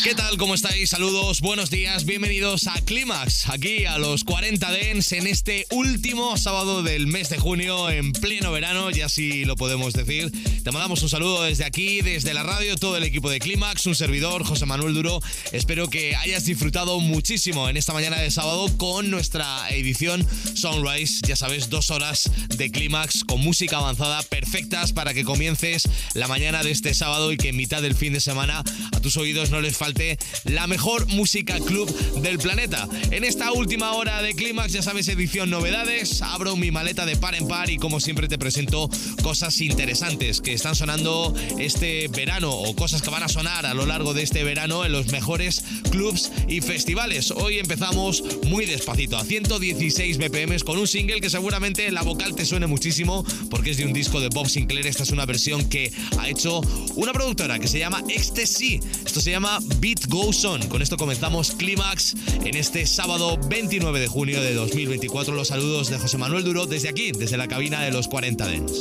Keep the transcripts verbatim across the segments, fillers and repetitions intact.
¿Qué tal? ¿Cómo estáis? Saludos, buenos días, bienvenidos a Clímax, aquí a los cuarenta Dance en este último sábado del mes de junio, en pleno verano, ya así lo podemos decir. Te mandamos un saludo desde aquí, desde la radio, todo el equipo de Clímax, un servidor, José Manuel Duro. Espero que hayas disfrutado muchísimo en esta mañana de sábado con nuestra edición Sunrise. Ya sabes, dos horas de Clímax con música avanzada perfectas para que comiences la mañana de este sábado y que en mitad del fin de semana a tus oídos no les falte la mejor música club del planeta. En esta última hora de Clímax, ya sabes, edición novedades, abro mi maleta de par en par y como siempre te presento cosas interesantes que están sonando este verano o cosas que van a sonar a lo largo de este verano en los mejores clubs y festivales. Hoy empezamos muy despacito, a ciento dieciséis B P M con un single que seguramente la vocal te suene muchísimo porque es de un disco de Bob Sinclair. Esta es una versión que ha hecho una productora que se llama Ecstasy. Esto se llama Beat Goes On. Con esto comenzamos Clímax en este sábado veintinueve de junio de dos mil veinticuatro. Los saludos de José Manuel Duro desde aquí, desde la cabina de los cuarenta Dance.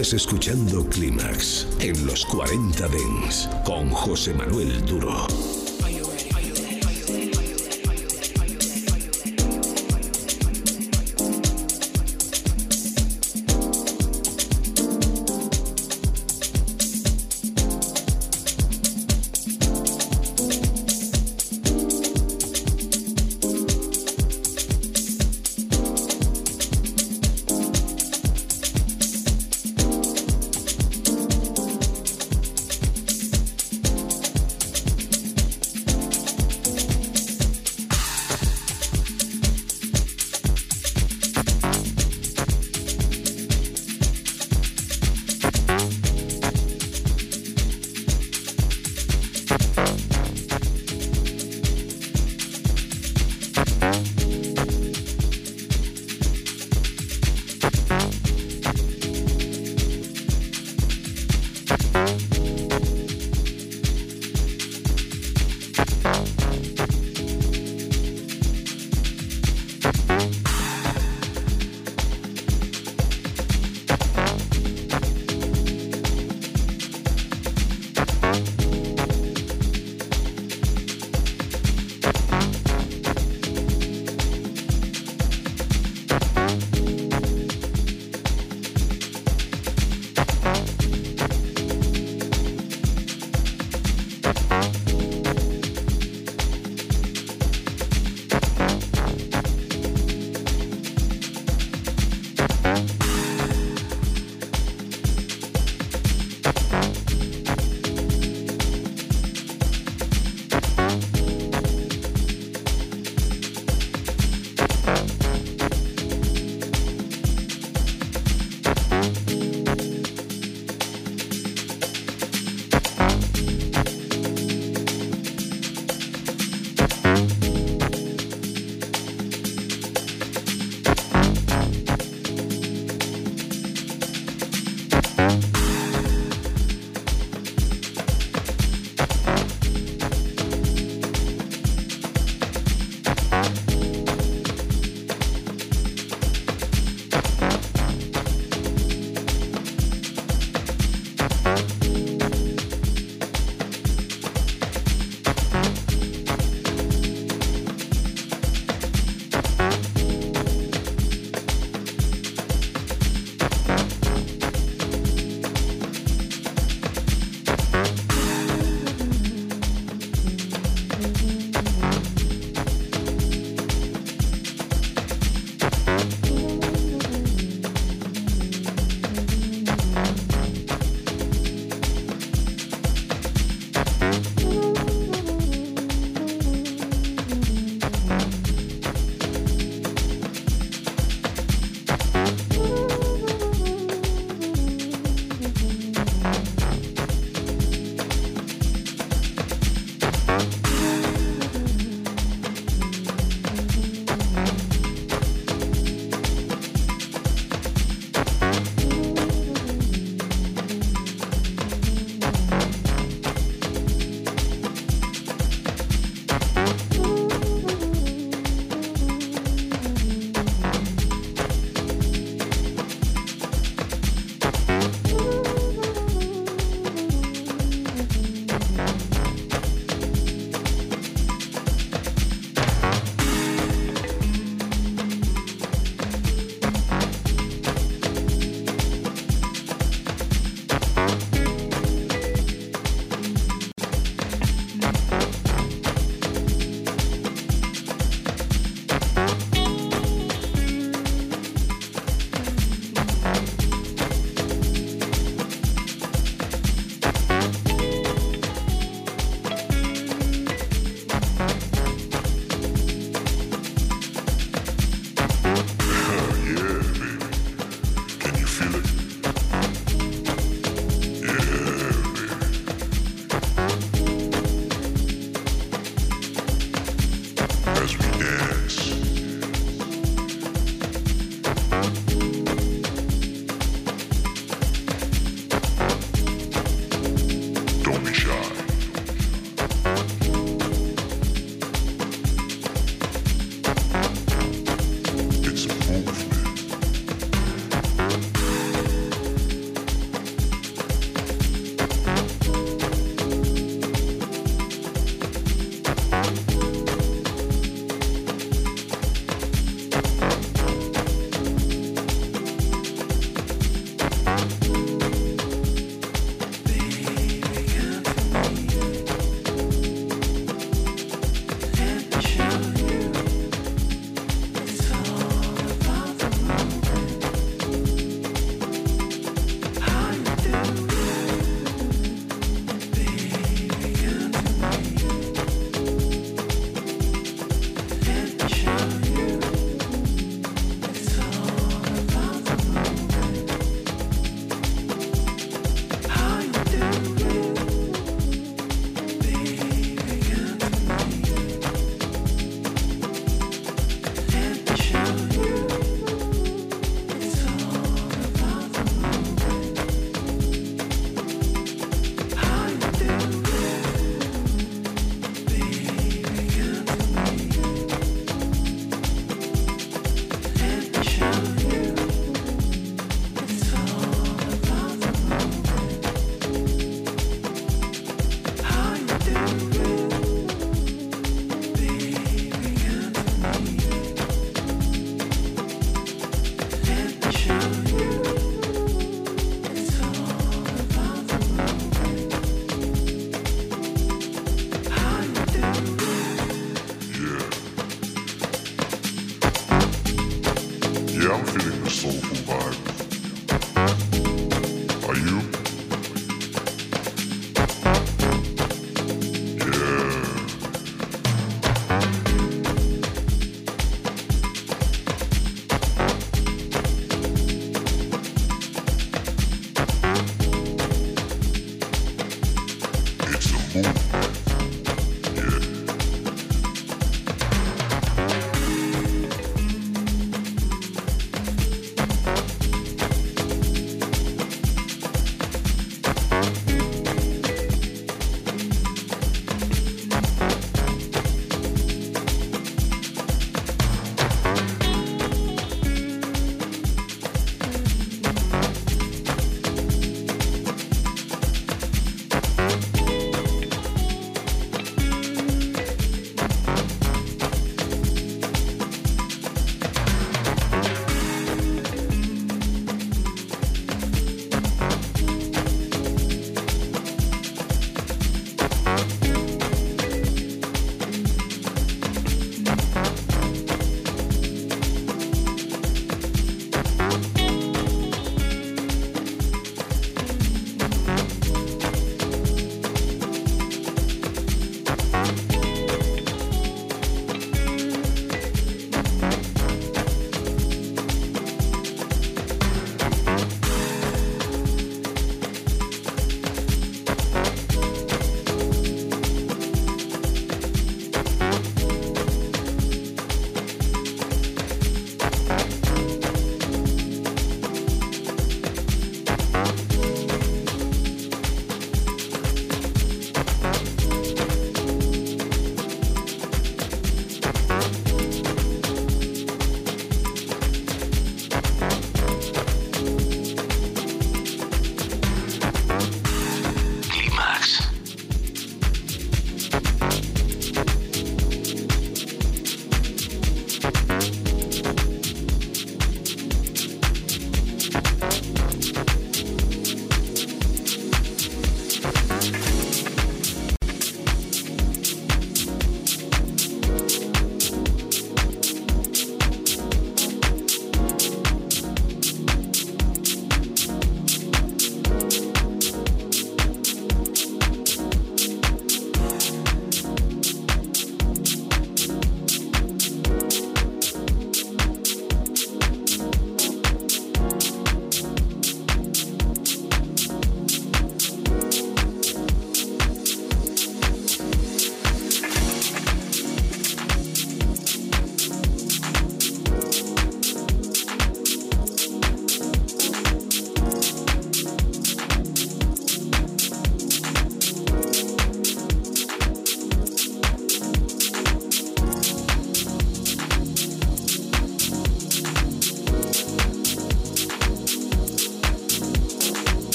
Estás escuchando Clímax en los cuarenta Dance con José Manuel Duro.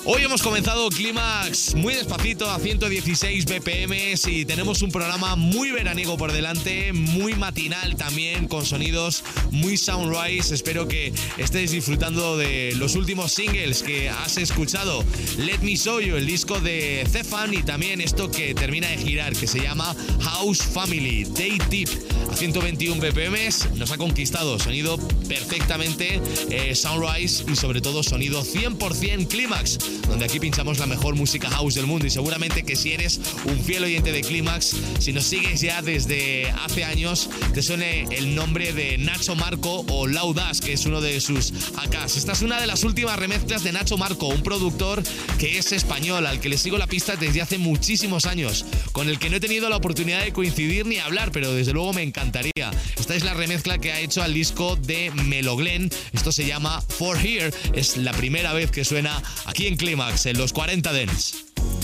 Hoy hemos comenzado Clímax muy despacito a ciento dieciséis B P M y tenemos un programa muy veraniego por delante, muy matinal también, con sonidos muy Sunrise. Espero que estéis disfrutando de los últimos singles que has escuchado. Let Me Show You, el disco de Zefan, y también esto que termina de girar, que se llama House Family. Day Tip a ciento veintiuno B P M nos ha conquistado. Sonido perfectamente eh, Sunrise y sobre todo sonido cien por ciento Clímax, donde aquí pinchamos la mejor música house del mundo. Y seguramente que si eres un fiel oyente de Clímax, si nos sigues ya desde hace años, te suene el nombre de Nacho Marco o Laudas, que es uno de sus A Ks. Esta es una de las últimas remezclas de Nacho Marco, un productor que es español, al que le sigo la pista desde hace muchísimos años, con el que no he tenido la oportunidad de coincidir ni hablar, pero desde luego me encantaría. Esta es la remezcla que ha hecho al disco de Meloglen. Esto se llama For Here. Es la primera vez que suena aquí en Clímax, en los cuarenta Dance.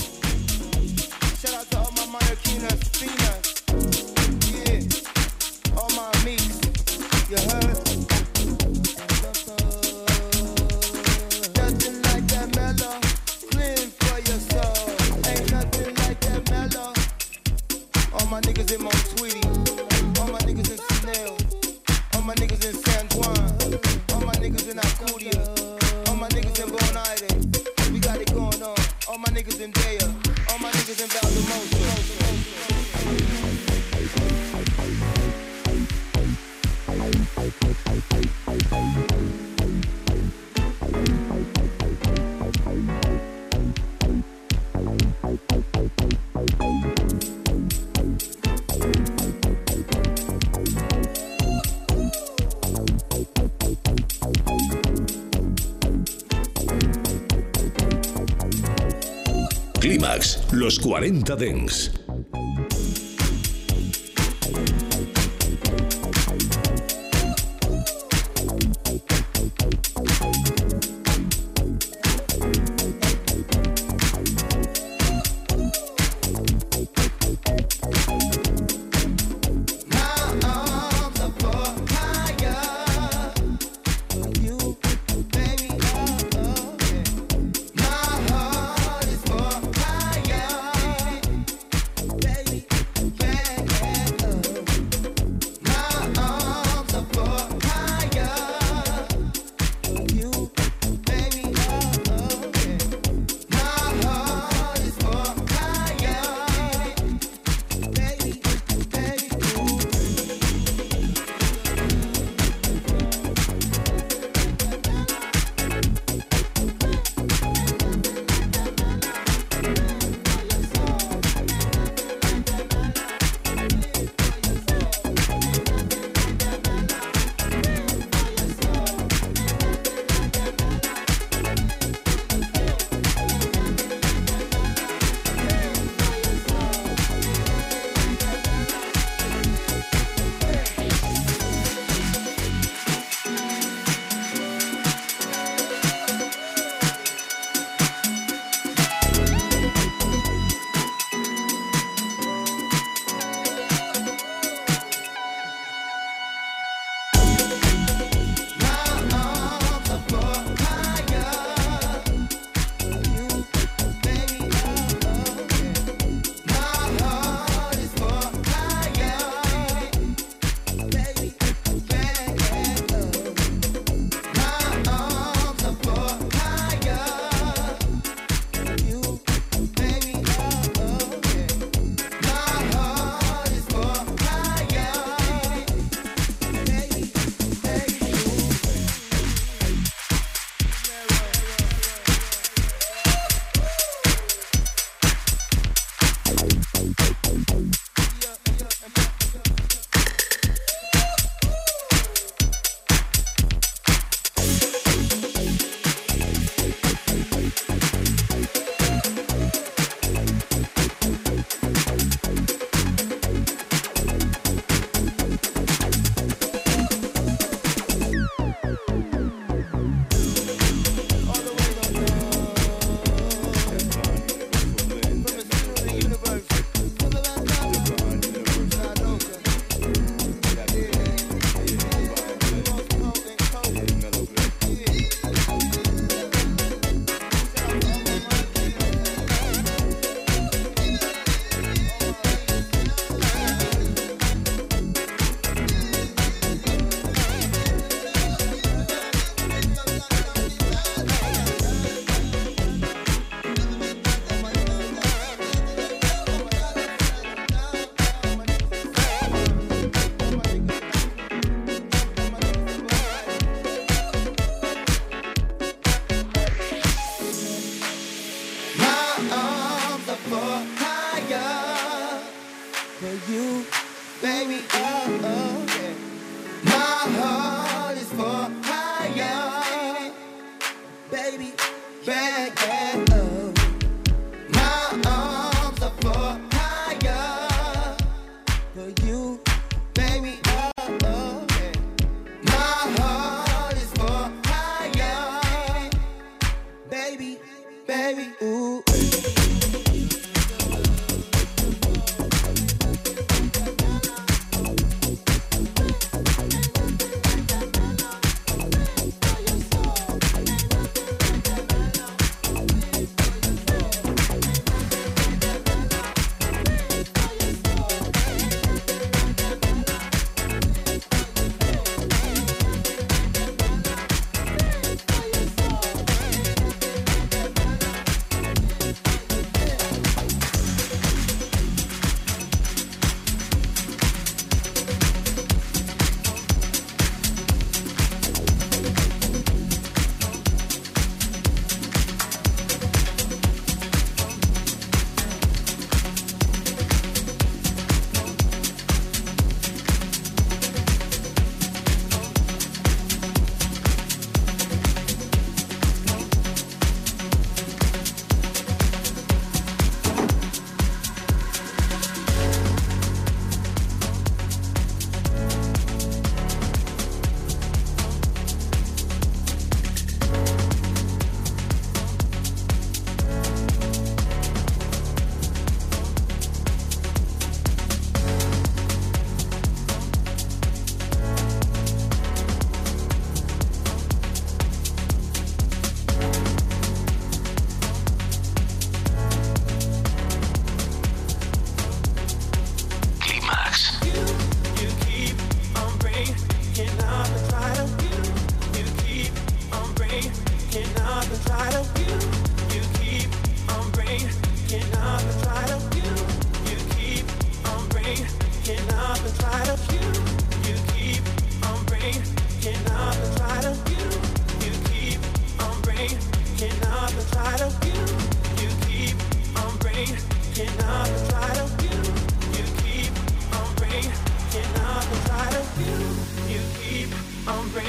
Clímax, los cuarenta Dance.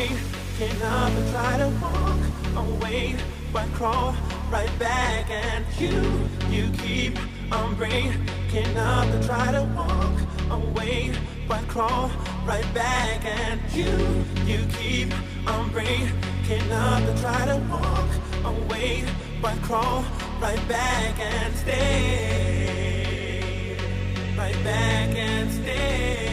breaking up and try to walk away, but crawl right back. And you, you keep on breaking up and try to walk away, but crawl right back. And you, you keep on breaking up and try to walk away, but crawl right back and stay, right back and stay.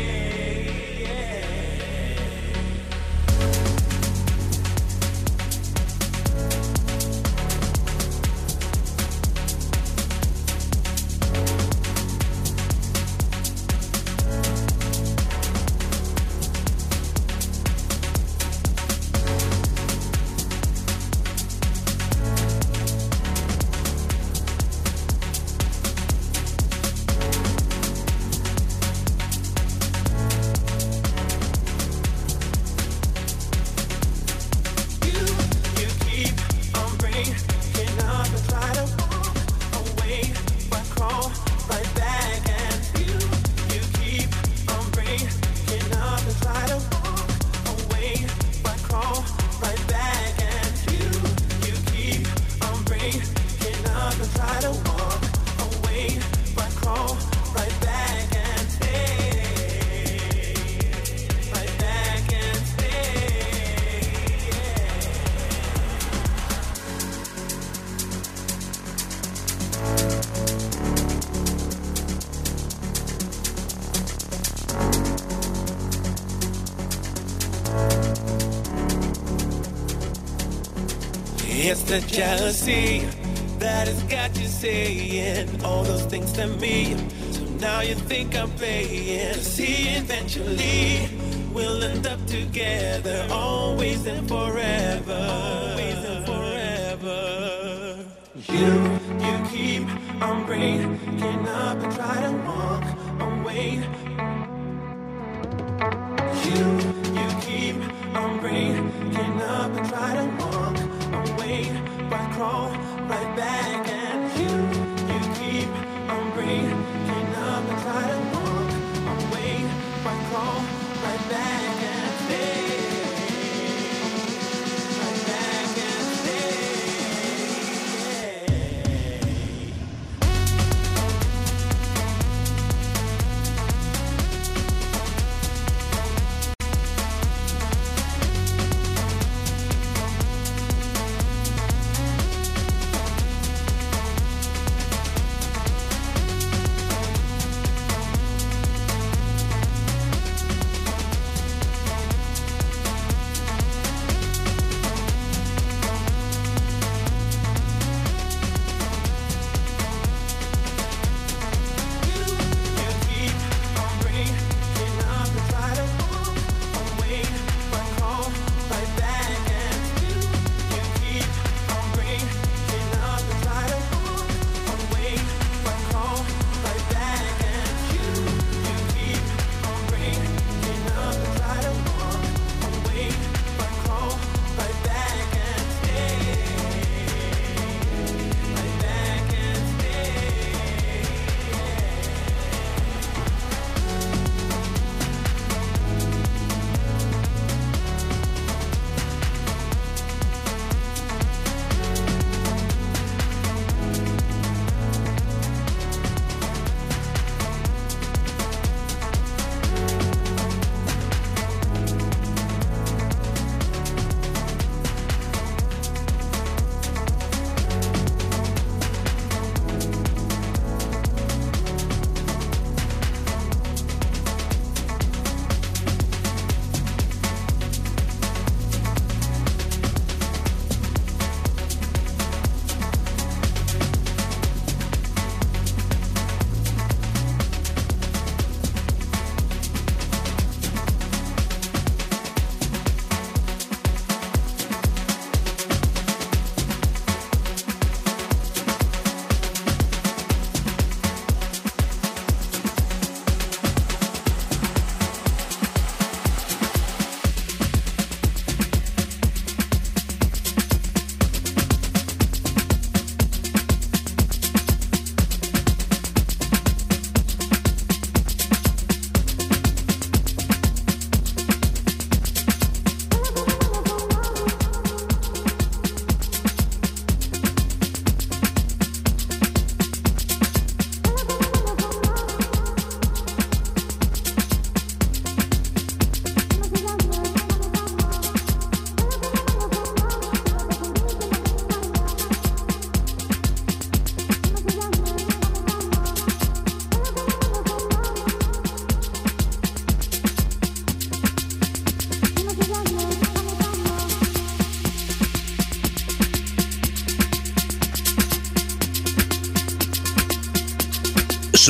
It's the jealousy that has got you saying all those things to me. So now you think I'm playing. See, eventually we'll end up together, always and forever, always and forever. You, you keep on breaking up and try to walk away. You, you keep on breaking up and try to walk away, but crawl right back. And you, you keep on breaking up and try to walk away, but crawl right back and stay, right back and stay.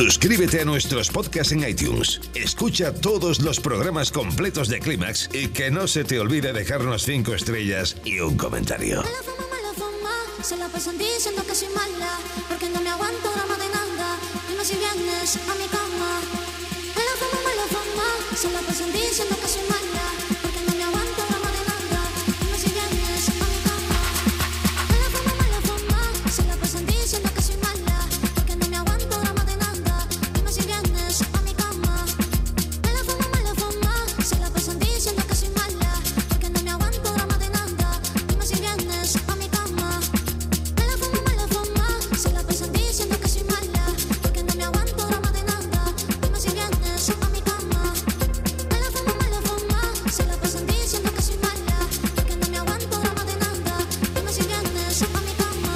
Suscríbete a nuestros podcasts en iTunes. Escucha todos los programas completos de Clímax y que no se te olvide dejarnos cinco estrellas y un comentario. Me la fumo, me la fumo, se la pasan diciendo que soy mala, porque no me aguanto drama de nada. Dime si vienes a mi cama. Me la fumo, me la fumo, se la pasan diciendo que soy mala, porque no me aguanto drama de nada. Dime si vienes a mi cama. Me la fumo, me la fumo, se la pasan diciendo que soy mala, porque no me aguanto drama de nada. Dime si vienes a mi cama. Me la fumo, me la fumo, se la pasan diciendo que soy mala, porque no me aguanto drama de nada. Dime si vienes a mi cama. Me la fumo, me la fumo, se la pasan diciendo que soy mala, porque no me aguanto drama de nada. Dime si vienes a mi cama. Me la fumo, me la fumo, se la pasan diciendo que soy mala, porque no me aguanto drama de nada. Dime si vienes a mi cama.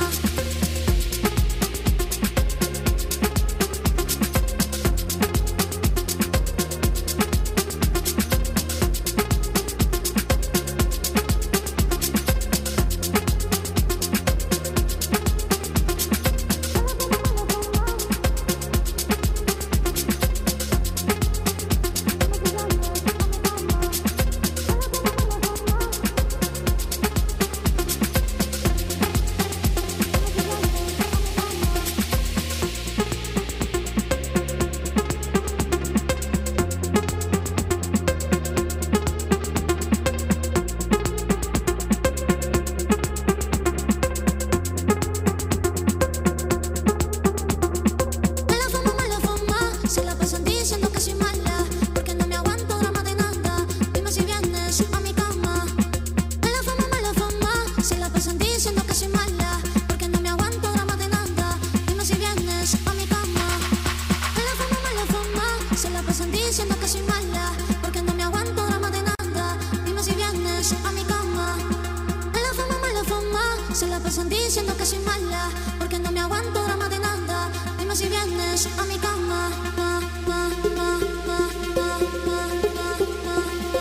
Me la fumo, me la fumo, se la pasan diciendo que soy mala, porque no me aguanto drama de nada. Dime si vienes a mi cama. Me la fumo, me la fumo, se la pasan diciendo que soy mala, porque no me aguanto drama de nada. Dime si vienes a mi cama. Me la fumo, me la fumo, se la pasan diciendo que soy mala, porque no me aguanto drama de nada. Dime si vienes a mi cama. Me la fumo, me la fumo, se la pasan diciendo que soy mala, porque no me aguanto drama de nada. Dime si vienes a mi cama. Ma, ma, ma, ma, ma, ma, ma,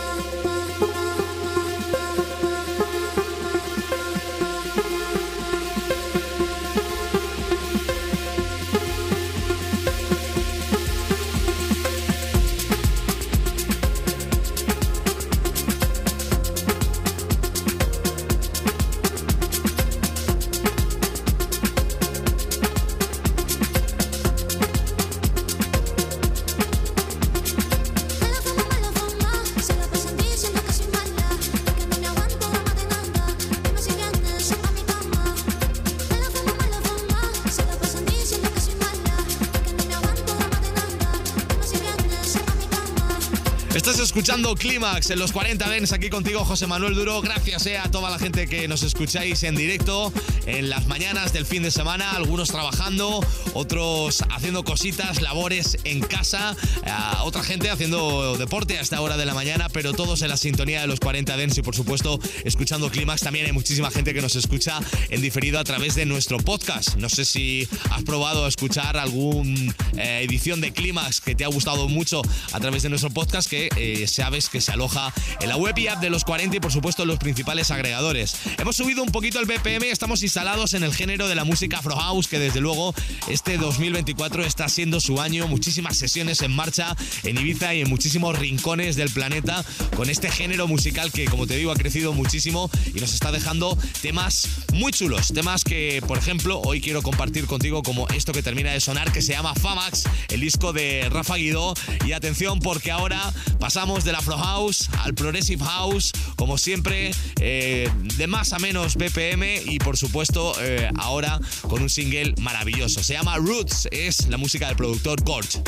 Me la fumo, me la fumo, se la pasan diciendo que soy mala, porque no me aguanto drama de nada. Dime si vienes a mi cama. Me la fumo, me la fumo, se la pasan diciendo que soy mala, porque no me aguanto drama de nada. Dime si vienes a mi cama. Estás escuchando Clímax en los cuarenta Dents, aquí contigo José Manuel Duro. Gracias eh, a toda la gente que nos escucháis en directo en las mañanas del fin de semana, algunos trabajando, otros haciendo cositas, labores en casa, eh, otra gente haciendo deporte a esta hora de la mañana, pero todos en la sintonía de los cuarenta Dents y por supuesto escuchando Clímax. También hay muchísima gente que nos escucha en diferido a través de nuestro podcast. No sé si has probado escuchar alguna eh, edición de Clímax que te ha gustado mucho a través de nuestro podcast, que eh, sabes que se aloja en la web y app de los cuarenta y por supuesto en los principales agregadores. Hemos subido un poquito el B P M, estamos instalados en el género de la música Afro House, que desde luego este dos mil veinticuatro está siendo su año. Muchísimas sesiones en marcha en Ibiza y en muchísimos rincones del planeta con este género musical que, como te digo, ha crecido muchísimo y nos está dejando temas muy chulos, temas que, por ejemplo, hoy quiero compartir contigo, como esto que termina de sonar, que se llama Famax, el disco de Rafa Guidó. Y atención, porque ahora pasamos del Afro House al Progressive House, como siempre, eh, de más a menos B P M y por supuesto eh, ahora con un single maravilloso. Se llama Roots, es la música del productor Gorge.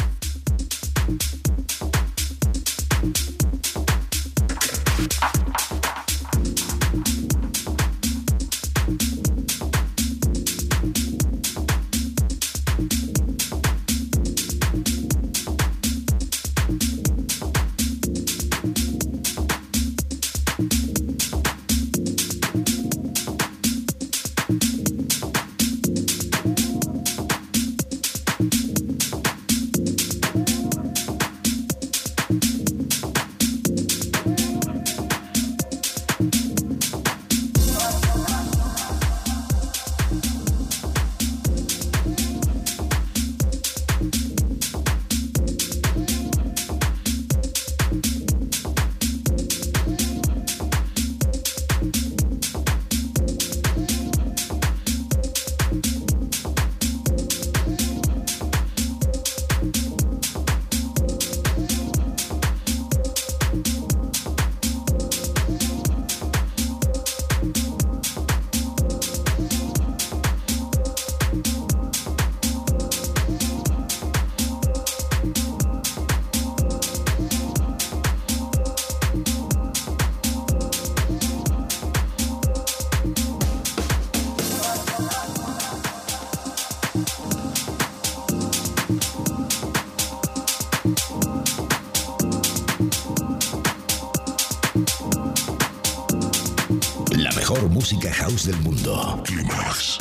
mejor música house del mundo. Climax.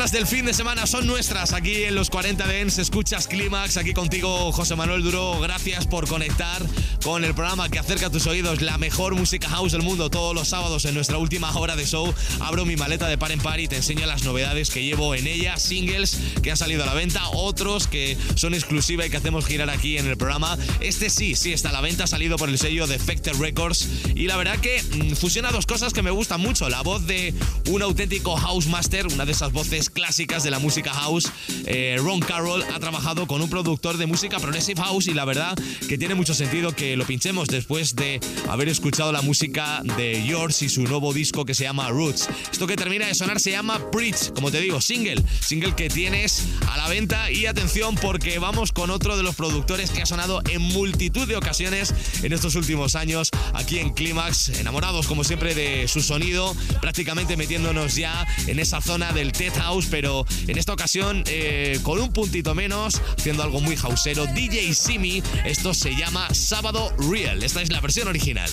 horas del fin de semana son nuestras aquí en los cuarenta Dance. Escuchas Clímax, aquí contigo José Manuel Duro. Gracias por conectar con el programa que acerca a tus oídos la mejor música house del mundo. Todos los sábados en nuestra última hora de show abro mi maleta de par en par y te enseño las novedades que llevo en ella, singles que han salido a la venta, otros que son exclusiva y que hacemos girar aquí en el programa. Este sí, sí está a la venta, ha salido por el sello Defected Records y la verdad que mmm, fusiona dos cosas que me gustan mucho. La voz de un auténtico house master, una de esas voces clásicas de la música house. eh, Ron Carroll ha trabajado con un productor de música progressive house y la verdad que tiene mucho sentido que lo pinchemos después de haber escuchado la música de Yours y su nuevo disco que se llama Roots. Esto que termina de sonar se llama Preach, como te digo, single, single que tienes a la venta. Y atención porque vamos con otro de los productores que ha sonado en multitud de ocasiones en estos últimos años aquí en Clímax, enamorados como siempre de su sonido, prácticamente metiéndonos ya en esa zona del tech house, pero en esta ocasión eh, con un puntito menos, haciendo algo muy houseero. D J Simi, esto se llama Sábado Real, esta es la versión original.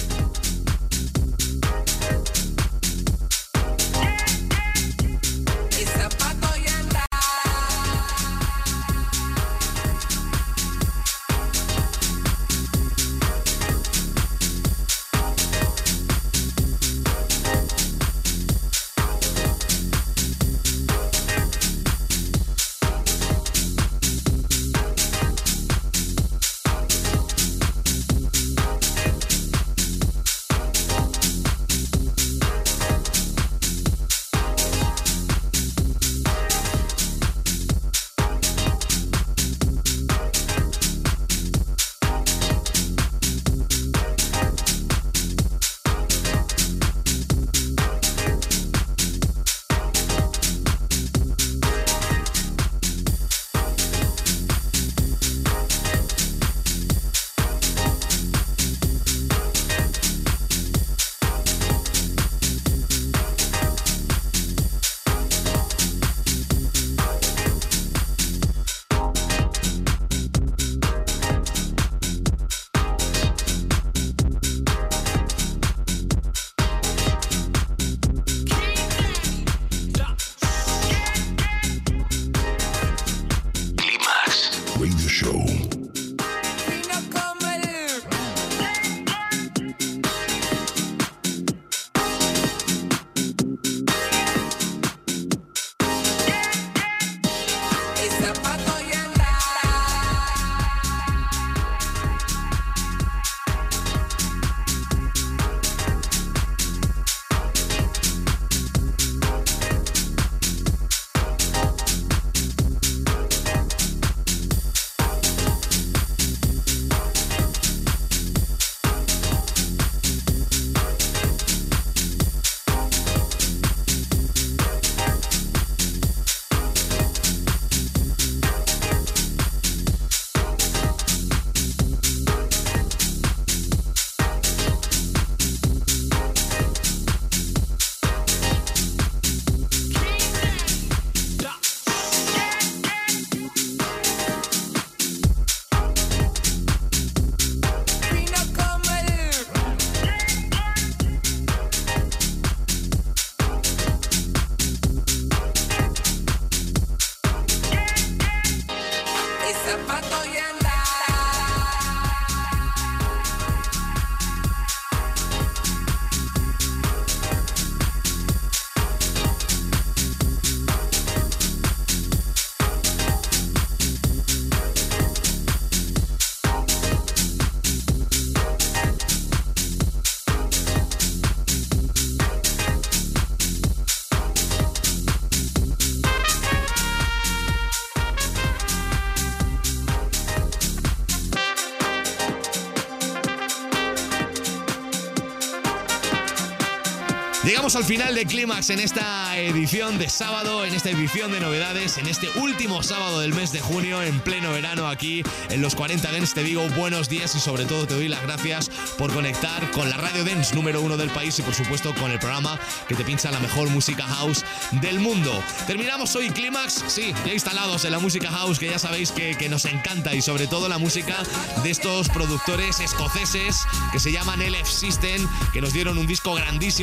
Llegamos al final de Clímax en esta edición de sábado, en esta edición de novedades, en este último sábado del mes de junio, en pleno verano aquí en los cuarenta Dance. Te digo buenos días y sobre todo te doy las gracias por conectar con la radio Dance número uno del país y por supuesto con el programa que te pincha la mejor música house del mundo. Terminamos hoy Clímax, sí, ya instalados en la música house que ya sabéis que, que nos encanta y sobre todo la música de estos productores escoceses que se llaman L F System, que nos dieron un disco grandísimo hace un par de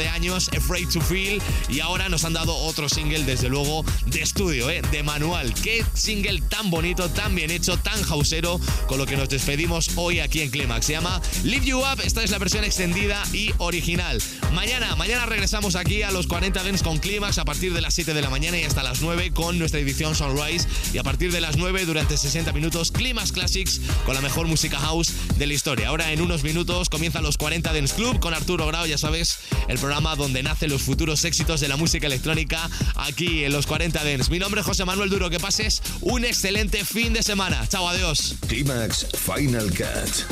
de años, Afraid to Feel, y ahora nos han dado otro single, desde luego, de estudio, ¿eh? de manual. Qué single tan bonito, tan bien hecho, tan houseero, con lo que nos despedimos hoy aquí en Climax. Se llama Lift You Up, esta es la versión extendida y original. Mañana, mañana regresamos aquí a los cuarenta Dance con Climax a partir de las siete de la mañana y hasta las nueve con nuestra edición Sunrise, y a partir de las nueve durante sesenta minutos Climax Classics con la mejor música house de la historia. Ahora en unos minutos comienza los cuarenta Dance Club con Arturo Grau, ya sabes, el programa donde nacen los futuros éxitos de la música electrónica aquí en los cuarenta Dance. Mi nombre es José Manuel Duro, que pases un excelente fin de semana. Chao, adiós. Climax Final Cut.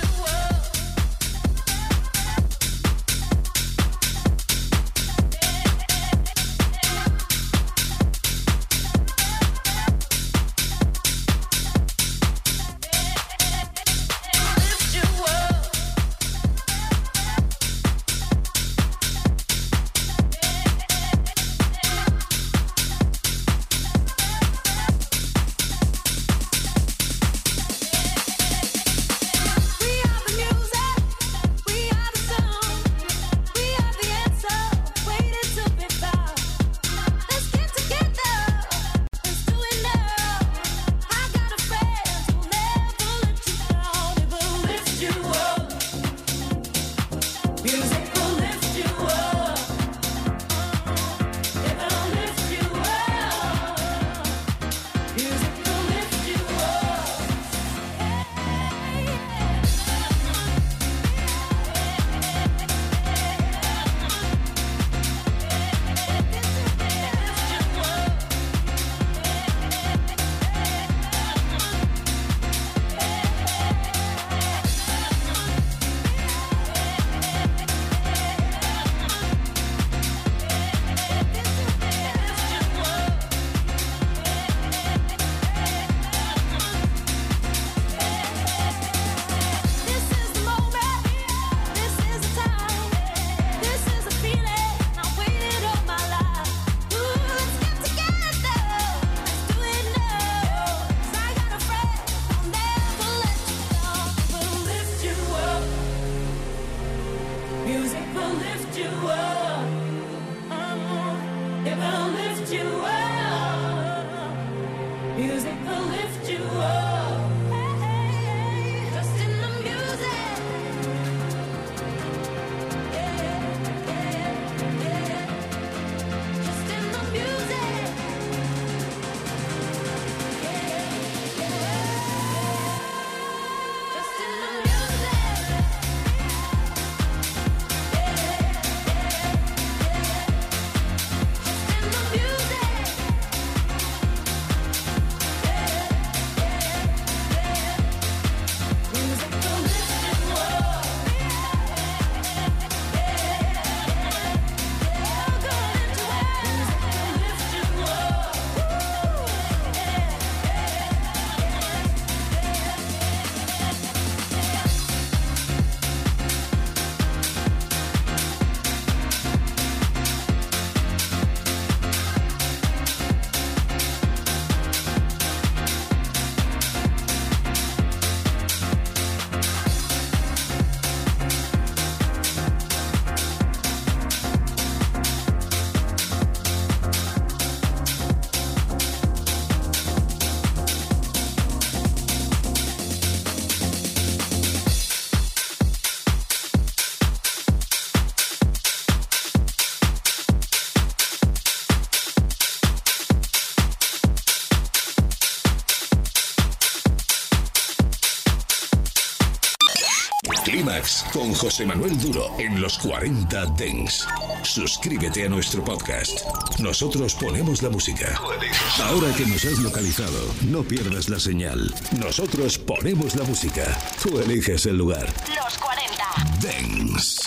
Climax con José Manuel Duro en los cuarenta Dance. Suscríbete a nuestro podcast. Nosotros ponemos la música. Ahora que nos has localizado, no pierdas la señal. Nosotros ponemos la música. Tú eliges el lugar. Los cuarenta Dance.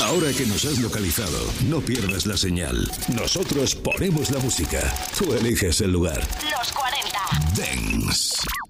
Ahora que nos has localizado, no pierdas la señal. Nosotros ponemos la música. Tú eliges el lugar. Los cuarenta. Dance.